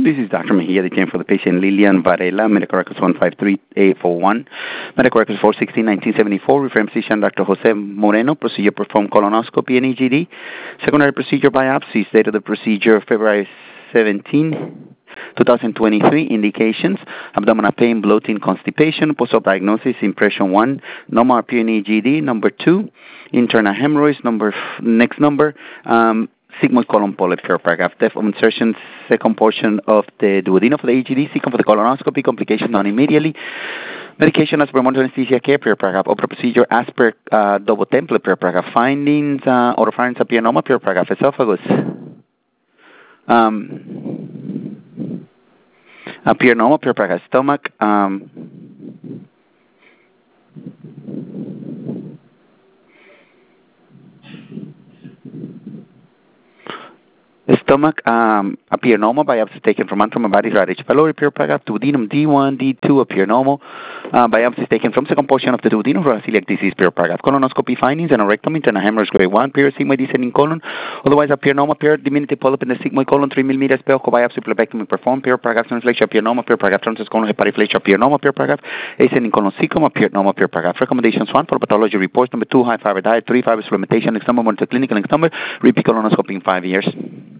This is Dr. Mejia, the GM for the patient Lilian Varela, medical records 153841, medical records 416-1974, referring physician Dr. Jose Moreno, procedure performed colonoscopy and EGD, secondary procedure biopsy, date of the procedure February 17, 2023, indications, abdominal pain, bloating, constipation, post-op diagnosis, impression 1, normal appearing EGD, number 2, internal hemorrhoids, next number, sigmoid colon polyp, paragraph, depth of insertion, second portion of the duodenum for the EGD, second for the colonoscopy, complication done immediately. Medication as per monitor anesthesia care, paragraph, opera procedure as per double template, paragraph, findings, oropharynx appear normal, paragraph, esophagus. Appear normal, paragraph, stomach, stomach appear normal, biopsy taken from antrum and body right H. pylori, paragraph, duodenum D1, D2 appear normal, biopsy taken from second portion of the duodenum for celiac disease, paragraph, colonoscopy findings, anorectomy, internal hemorrhage grade 1, sigmoid descending colon, otherwise appear normal, diminutive polyp in the sigmoid colon, 3 millimeters, pelvic biopsy, plebectomy performed, paragraph, transflexion appear normal, paragraph, transverse colon hepatoflexion appear normal, paragraph, ascending colon cecum appear normal, paragraph, recommendations 1 for pathology reports, number 2, high fiber diet, 3, fiber supplementation, next number, monitor clinical, next number, repeat colonoscopy in 5 years.